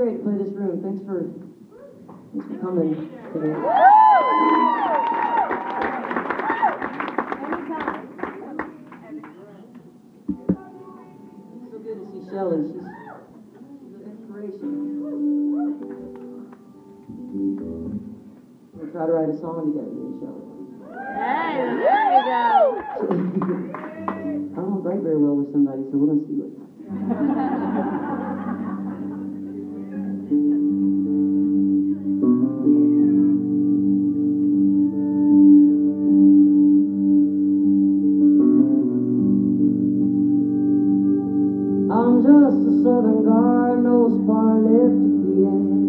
great to play this room. Thanks for coming today. It's so good to see Shelley. She's an inspiration. We'll try to write a song together, me and Shelley. Hey, there you go. I don't write very well with somebody, so we're gonna see what happens. I'm just a southern guard, no spar left to be had.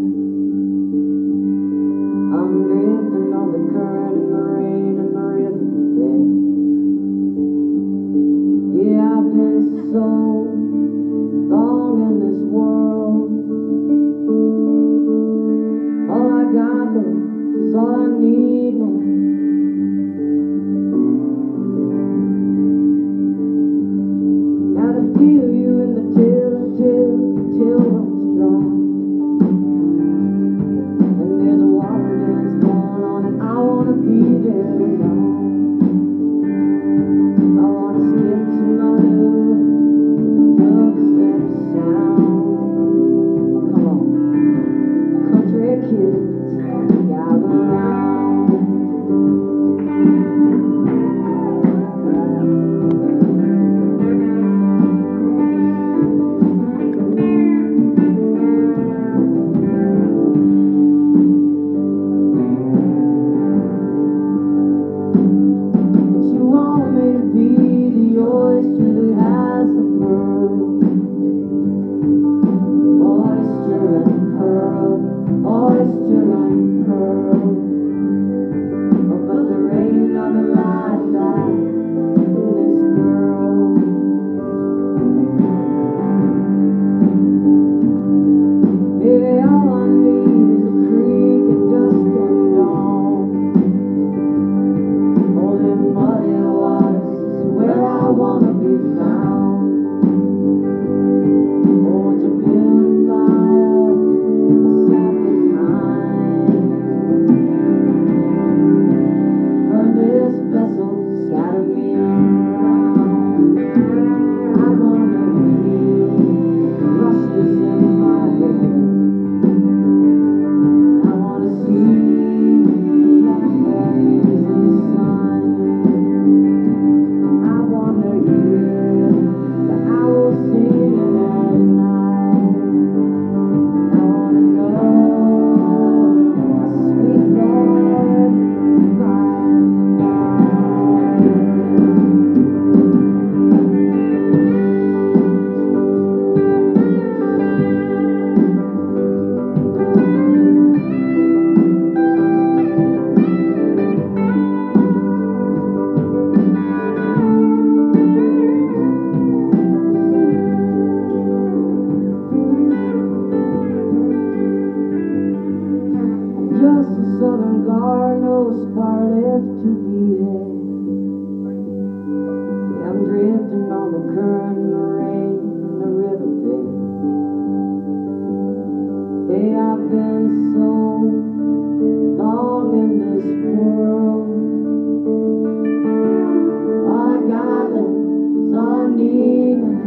I'm drifting on the current and the rain and the riverbed. Yeah, I've been so long in this world. All I got left is all I need now. Now to feel you in the till runs dry. And there's a water dance going on, and I wanna be there tonight. I wanna skip to my love with the dubstep sound. Come on, country kids, gather round. Just a southern guard, no spar left to be had. Yeah, I'm drifting on the current and the rain and the riverbed. Hey, I've been so long in this world. All I got left is all I need now.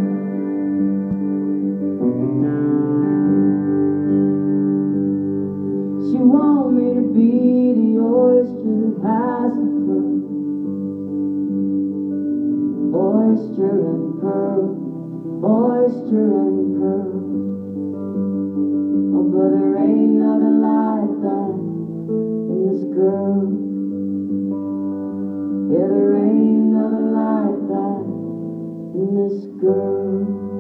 She want me to be the oyster that has the pearl. Oyster and pearl, oyster and pearl. Oh, but there ain't nothing like that in this girl. Yeah, there ain't nothing like that in this girl.